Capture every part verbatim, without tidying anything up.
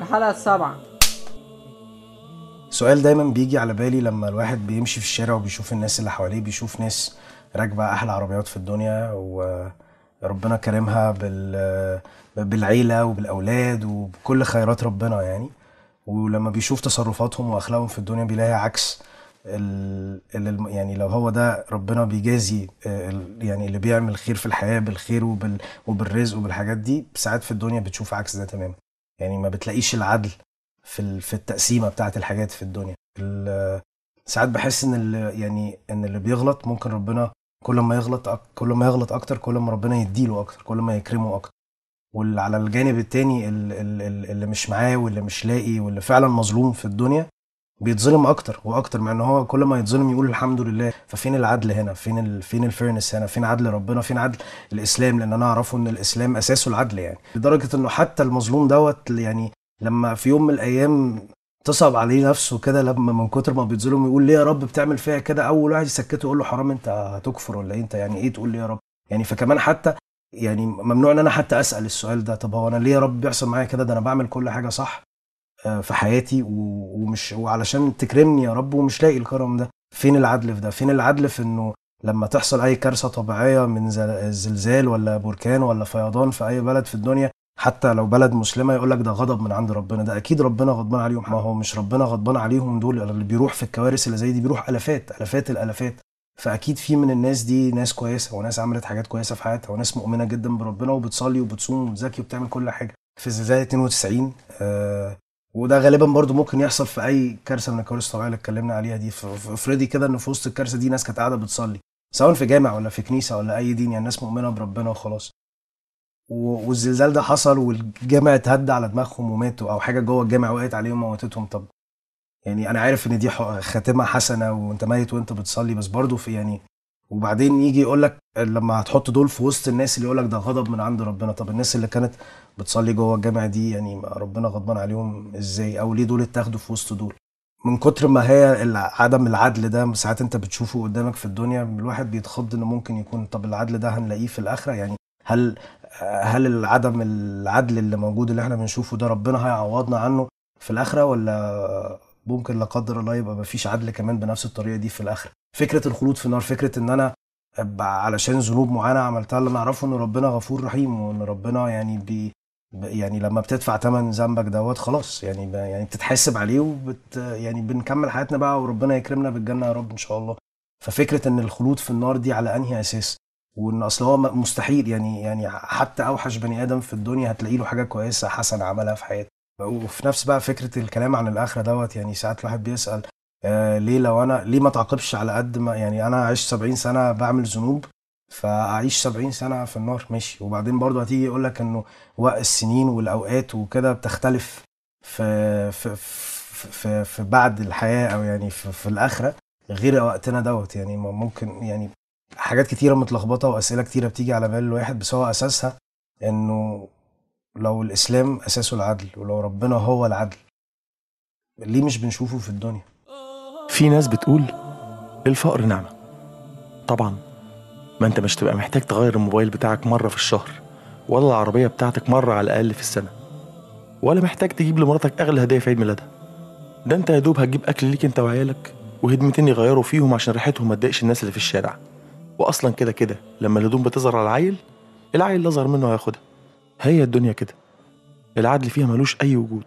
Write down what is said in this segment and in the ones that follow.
الحلقة السابعة. سؤال دايما بيجي على بالي لما الواحد بيمشي في الشارع وبيشوف الناس اللي حواليه، بيشوف ناس راكبة أحلى عربيات في الدنيا وربنا كرمها بال بالعيلة وبالأولاد وبكل خيرات ربنا يعني، ولما بيشوف تصرفاتهم وأخلاقهم في الدنيا بيلاقي عكس ال... ال... يعني لو هو ده ربنا بيجازي ال... يعني اللي بيعمل خير في الحياة بالخير وبال... وبالرزق وبالحاجات دي، ساعات في الدنيا بتشوف عكس ده تماما. يعني ما بتلاقيش العدل في في التقسيمه بتاعه الحاجات في الدنيا. ساعات بحس ان اللي يعني ان اللي بيغلط ممكن ربنا كل ما يغلط أك... كل ما يغلط اكتر كل ما ربنا يديله اكتر، كل ما يكرمه اكتر. واللي على الجانب التاني اللي, اللي مش معاه واللي مش لاقي واللي فعلا مظلوم في الدنيا بيتظلم اكتر واكتر، مع ان هو كل ما يتظلم يقول الحمد لله. ففين العدل هنا؟ فين ال... فين الفيرنس هنا؟ فين عدل ربنا؟ فين عدل الاسلام؟ لان انا اعرفه ان الاسلام اساسه العدل، يعني لدرجه انه حتى المظلوم دوت يعني لما في يوم من الايام تصعب عليه نفسه كده، لما من كتر ما بيتظلم يقول ليه يا رب بتعمل فيها كده، اول واحد يسكته يقول له حرام، انت هتكفر ولا ايه؟ انت يعني ايه تقول لي يا رب؟ يعني فكمان حتى يعني ممنوع ان انا حتى اسال السؤال ده، طب هو انا ليه يا رب بيحصل معايا كده؟ ده انا بعمل كل حاجه صح في حياتي ومش وعلشان تكرمني يا رب ومش لاقي الكرم ده. فين العدل في ده؟ فين العدل في انه لما تحصل اي كارثه طبيعيه من زلزال ولا بركان ولا فيضان في اي بلد في الدنيا، حتى لو بلد مسلمه، يقول لك ده غضب من عند ربنا؟ ده اكيد ربنا غضبان عليهم. ما هو مش ربنا غضبان عليهم دول، اللي بيروح في الكوارث اللي زي دي بيروح الافات الافات الالافات. فاكيد في من الناس دي ناس كويسه وناس عملت حاجات كويسه في حياتها وناس مؤمنه جدا بربنا وبتصلي وبتصوم وبتزكي وبتعمل كل حاجه. في زلزال اتنين وتسعين آه وده غالبا برضو ممكن يحصل في اي كارثه من الكوارث الطبيعيه اللي اتكلمنا عليها دي. افرضي كده ان في وسط الكارثه دي ناس كانت قاعده بتصلي، سواء في جامع ولا في كنيسه ولا اي دين، يعني ناس مؤمنه بربنا وخلاص، والزلزال ده حصل والجامع اتهد على دماغهم وماتوا، او حاجه جوه الجامع وقعت عليهم وموتتهم. طب يعني انا عارف ان دي خاتمه حسنه وانت ميت وانت بتصلي، بس برضو في يعني وبعدين يجي يقول لك لما هتحط دول في وسط الناس اللي يقول لك ده غضب من عند ربنا، طب الناس اللي كانت بتصلي جوه الجامع دي يعني ربنا غضبان عليهم ازاي؟ او ليه دول اتاخدوا في وسط دول؟ من كتر ما هي عدم العدل ده ساعات انت بتشوفه قدامك في الدنيا، الواحد بيتخض انه ممكن يكون طب العدل ده هنلاقيه في الاخره؟ يعني هل هل العدم العدل اللي موجود اللي احنا بنشوفه ده ربنا هيعوضنا عنه في الاخره، ولا ممكن لا قدر الله يبقى مفيش عدل كمان بنفس الطريقه دي في الاخره؟ فكره الخلود في النار، فكره ان انا علشان ذنوب معينه عملتها، اللي انا اعرفه ان ربنا غفور رحيم، وان ربنا يعني بي يعني لما بتدفع ثمن ذنبك دوت خلاص يعني يعني بتتحاسب عليه وبت يعني بنكمل حياتنا بقى وربنا يكرمنا بالجنه يا رب ان شاء الله. ففكره ان الخلود في النار دي على انهي اساس؟ وان اصل هو مستحيل يعني يعني حتى اوحش بني ادم في الدنيا هتلاقي له حاجه كويسه حسنه عملها في حياته. وفي نفس بقى فكره الكلام عن الاخره دوت، يعني ساعات الواحد بيسال آه ليه لو انا ليه ما تعاقبش على قد ما يعني انا عشت سبعين سنه بعمل ذنوب فاعيش سبعين سنه في النار ماشي؟ وبعدين برضو هتيجي يقول لك انه وقت السنين والاوقات وكده بتختلف في في في, في, في بعد الحياه او يعني في, في الاخره غير وقتنا دوت. يعني ممكن يعني حاجات كتيره متلخبطه واسئله كتيره بتيجي على بال الواحد، بس هو اساسها انه لو الاسلام اساسه العدل ولو ربنا هو العدل، ليه مش بنشوفه في الدنيا؟ في ناس بتقول الفقر نعمة. طبعا ما انت مش تبقى محتاج تغير الموبايل بتاعك مرة في الشهر، ولا العربية بتاعتك مرة على الأقل في السنة، ولا محتاج تجيب لمراتك أغلى هدية في عيد ميلادها. ده انت يا دوب هتجيب أكل ليك انت وعيالك وهدمتين يغيروا فيهم عشان ريحتهم ما تضايقش الناس اللي في الشارع. وأصلا كده كده لما الهدوم بتظهر على العيل، العيل اللي أصغر منه هياخدها. هي الدنيا كده، العدل فيها ملوش أي وجود.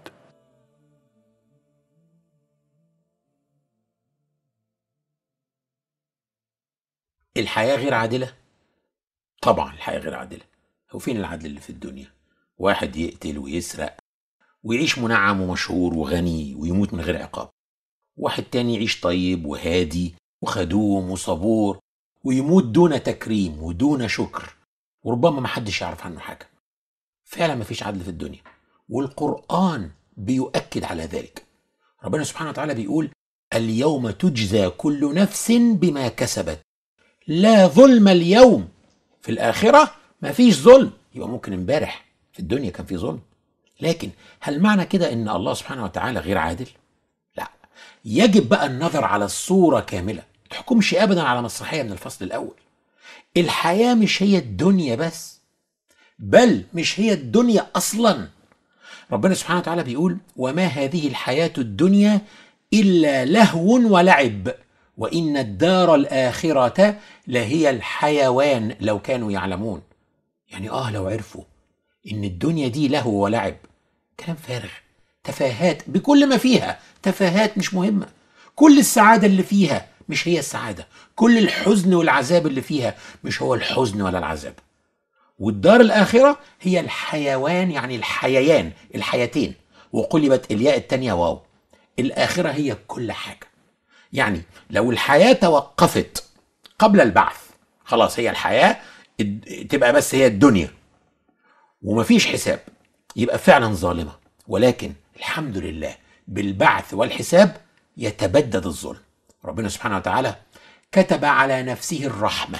الحياة غير عادلة؟ طبعا الحياة غير عادلة. هو فين العدل اللي في الدنيا؟ واحد يقتل ويسرق ويعيش منعم ومشهور وغني ويموت من غير عقاب، واحد تاني يعيش طيب وهادي وخدوم وصبور ويموت دون تكريم ودون شكر، وربما محدش يعرف عنه حاجة. فعلا مفيش عدل في الدنيا، والقرآن بيؤكد على ذلك. ربنا سبحانه وتعالى بيقول اليوم تجزى كل نفس بما كسبت لا ظلم اليوم. في الآخرة مفيش ظلم. يبقى ممكن امبارح في الدنيا كان في ظلم، لكن هل معنى كده ان الله سبحانه وتعالى غير عادل؟ لا، يجب بقى النظر على الصورة كاملة، تحكمش ابدا على مسرحية من الفصل الاول. الحياة مش هي الدنيا بس، بل مش هي الدنيا اصلا. ربنا سبحانه وتعالى بيقول وما هذه الحياة الدنيا إلا لهو ولعب وإن الدار الآخرة لهي الحيوان لو كانوا يعلمون. يعني آه لو عرفوا إن الدنيا دي لهو ولعب، كلام فارغ، تفاهات بكل ما فيها، تفاهات مش مهمة. كل السعادة اللي فيها مش هي السعادة، كل الحزن والعذاب اللي فيها مش هو الحزن ولا العذاب. والدار الآخرة هي الحيوان، يعني الحييان، الحياتين، وقلبت الياء التانية واو. الآخرة هي كل حاجة. يعني لو الحياة توقفت قبل البعث خلاص هي الحياة تبقى بس هي الدنيا ومفيش حساب، يبقى فعلا ظالمة. ولكن الحمد لله بالبعث والحساب يتبدد الظلم. ربنا سبحانه وتعالى كتب على نفسه الرحمة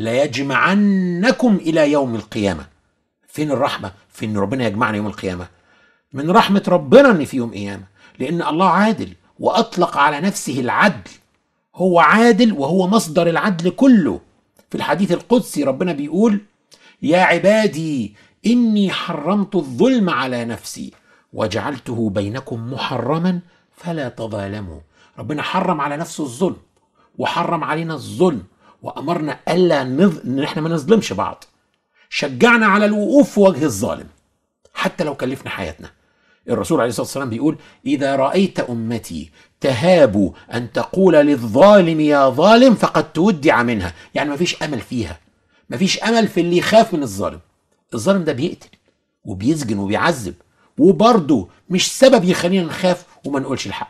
ليجمعنكم إلى يوم القيامة. فين الرحمة؟ في إن ربنا يجمعنا يوم القيامة. من رحمة ربنا إن في يوم قيامة، لأن الله عادل وأطلق على نفسه العدل. هو عادل وهو مصدر العدل كله. في الحديث القدسي ربنا بيقول يا عبادي إني حرمت الظلم على نفسي وجعلته بينكم محرما فلا تظالموا. ربنا حرم على نفسه الظلم وحرم علينا الظلم وأمرنا ألا نظ... إن احنا ما نظلمش بعض. شجعنا على الوقوف في وجه الظالم حتى لو كلفنا حياتنا. الرسول عليه الصلاة والسلام بيقول إذا رأيت أمتي تهاب أن تقول للظالم يا ظالم فقد تودع منها. يعني ما فيش أمل فيها، ما فيش أمل في اللي يخاف من الظالم. الظالم ده بيقتل وبيسجن وبيعذب، وبرضه مش سبب يخلينا نخاف وما نقولش الحق.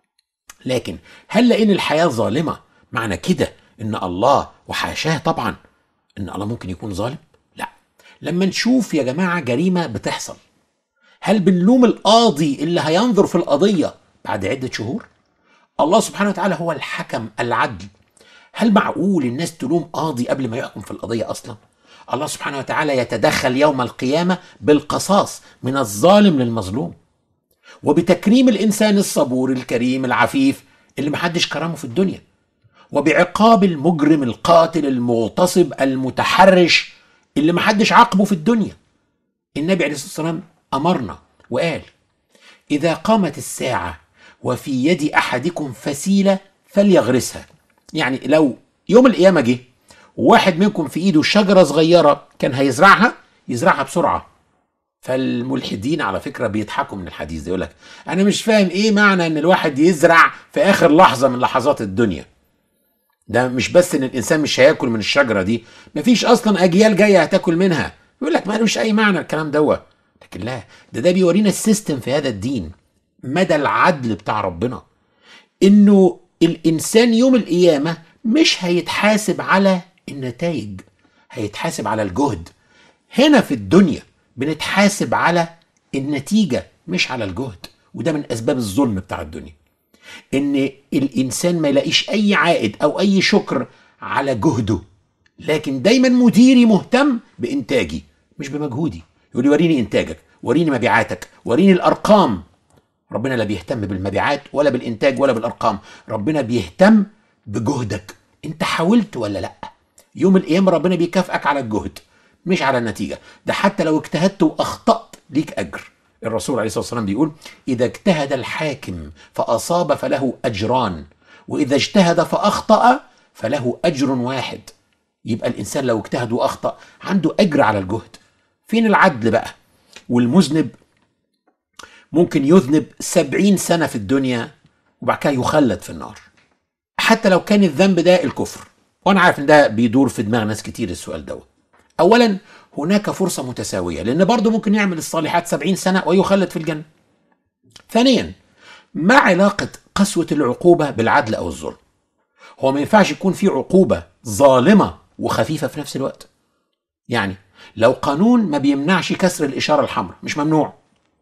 لكن هل لأن الحياة ظالمة معنى كده إن الله، وحاشاه طبعا، إن الله ممكن يكون ظالم؟ لا. لما نشوف يا جماعة جريمة بتحصل، هل بنلوم القاضي اللي هينظر في القضية بعد عدة شهور؟ الله سبحانه وتعالى هو الحكم العدل. هل معقول الناس تلوم قاضي قبل ما يحكم في القضية أصلا؟ الله سبحانه وتعالى يتدخل يوم القيامة بالقصاص من الظالم للمظلوم، وبتكريم الإنسان الصبور الكريم العفيف اللي محدش كرمه في الدنيا، وبعقاب المجرم القاتل المغتصب المتحرش اللي محدش عاقبه في الدنيا. النبي عليه الصلاة والسلام أمرنا وقال إذا قامت الساعة وفي يد أحدكم فسيلة فليغرسها. يعني لو يوم القيامة جه وواحد منكم في إيده شجرة صغيرة كان هيزرعها، يزرعها بسرعة. فالملحدين على فكرة بيضحكوا من الحديث ده، يقول لك أنا مش فاهم إيه معنى إن الواحد يزرع في آخر لحظة من لحظات الدنيا. ده مش بس إن الإنسان مش هياكل من الشجرة دي، مفيش أصلا أجيال جاية هتاكل منها. يقول لك ما مش أي معنى الكلام دوت. لكن لا، ده ده بيورينا السيستم في هذا الدين، مدى العدل بتاع ربنا، إنه الإنسان يوم القيامة مش هيتحاسب على النتائج، هيتحاسب على الجهد. هنا في الدنيا بنتحاسب على النتيجة مش على الجهد. وده من أسباب الظلم بتاع الدنيا، إن الإنسان ما يلاقيش أي عائد أو أي شكر على جهده، لكن دايما مديري مهتم بإنتاجي مش بمجهودي. يقول لي وريني إنتاجك، وريني مبيعاتك، وريني الأرقام. ربنا لا بيهتم بالمبيعات ولا بالإنتاج ولا بالأرقام، ربنا بيهتم بجهدك. أنت حاولت ولا لأ؟ يوم القيامة ربنا بيكافئك على الجهد مش على النتيجة. ده حتى لو اجتهدت وأخطأت ليك أجر. الرسول عليه الصلاة والسلام بيقول إذا اجتهد الحاكم فأصاب فله أجران، وإذا اجتهد فأخطأ فله أجر واحد. يبقى الإنسان لو اجتهد وأخطأ عنده أجر على الجهد. فين العدل بقى؟ والمذنب ممكن يذنب سبعين سنة في الدنيا وبعد كده يخلد في النار، حتى لو كان الذنب ده الكفر. وأنا عارف إن ده بيدور في دماغ ناس كتير السؤال دوت. أولا هناك فرصة متساوية، لأن برضه ممكن يعمل الصالحات سبعين سنة ويخلد في الجنة. ثانيا، ما علاقة قسوة العقوبة بالعدل أو الظلم؟ هو ما ينفعش يكون في عقوبة ظالمة وخفيفة في نفس الوقت. يعني لو قانون ما بيمنعش كسر الإشارة الحمراء، مش ممنوع،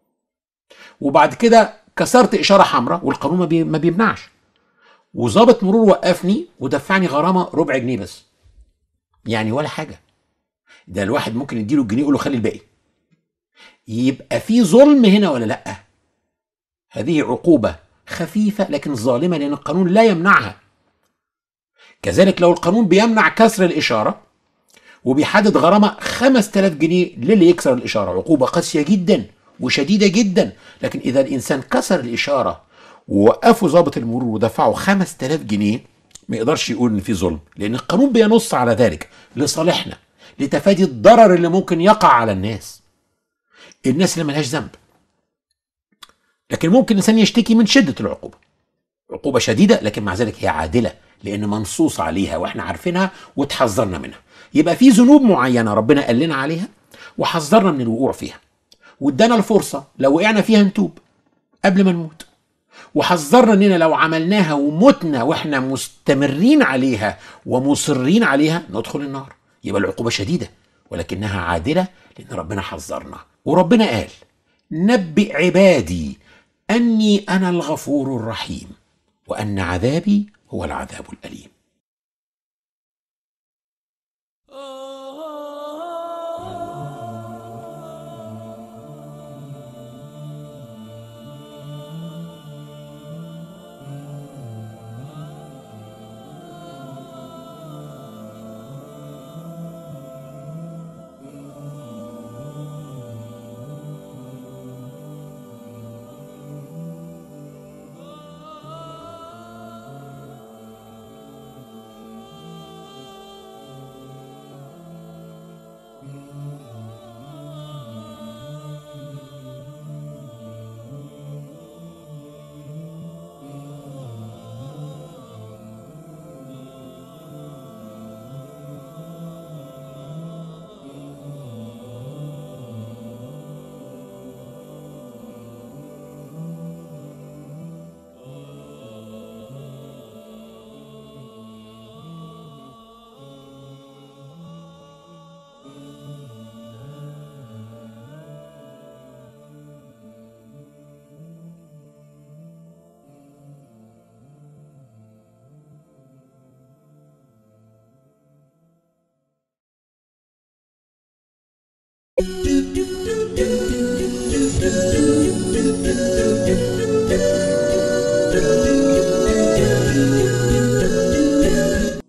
وبعد كده كسرت إشارة حمراء والقانون ما, بي... ما بيمنعش، وظابط مرور وقفني ودفعني غرامة ربع جنيه بس، يعني ولا حاجة. ده الواحد ممكن يديله الجنيه يقول له خلي الباقي. يبقى في ظلم هنا ولا لأ؟ هذه عقوبة خفيفة لكن ظالمة لأن القانون لا يمنعها. كذلك لو القانون بيمنع كسر الإشارة وبيحدد غرامة خمس تلاف جنيه للي يكسر الإشارة، عقوبة قاسية جدا وشديدة جدا. لكن إذا الإنسان كسر الإشارة ووقفوا ضابط المرور ودفعوا خمس تلاف جنيه، ما يقدرش يقول إن في ظلم، لأن القانون بينص على ذلك لصالحنا، لتفادي الضرر اللي ممكن يقع على الناس، الناس اللي ملهاش ذنب. لكن ممكن الإنسان يشتكي من شدة العقوبة، عقوبة شديدة لكن مع ذلك هي عادلة لأن منصوص عليها وإحنا عارفينها وتحذرنا منها. يبقى في ذنوب معينة ربنا قال لنا عليها وحذرنا من الوقوع فيها، وادانا الفرصة لو وقعنا فيها نتوب قبل ما نموت، وحذرنا اننا لو عملناها ومتنا واحنا مستمرين عليها ومصرين عليها ندخل النار. يبقى العقوبة شديدة ولكنها عادلة لأن ربنا حذرنا. وربنا قال: نبئ عبادي أني أنا الغفور الرحيم وأن عذابي هو العذاب الأليم. Do, do.